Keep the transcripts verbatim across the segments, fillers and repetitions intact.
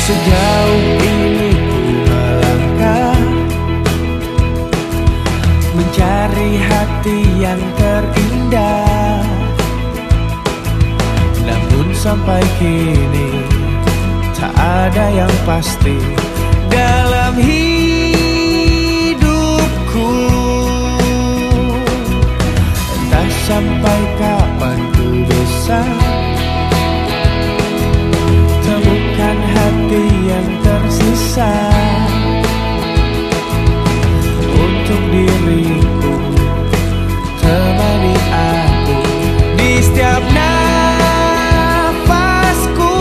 Sejauh ini ku melangkah mencari hati yang terindah, namun sampai kini tak ada yang pasti dalam hidupku. Entah sampai kapan ku bisa temukan hati yang tersisa untuk diriku, temani aku di setiap nafasku.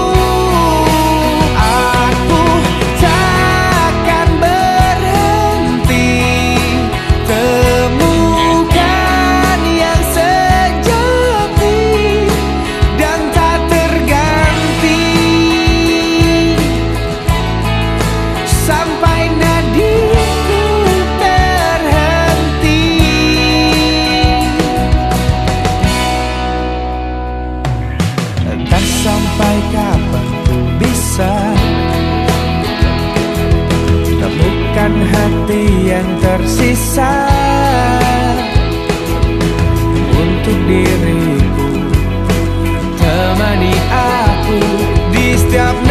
Aku takkan berhenti temukan yang sejati dan tak terganti sampai nadiku terhenti. Entah sampai kapan ku bisa temukan hati yang tersisa untuk diriku, temani aku di setiap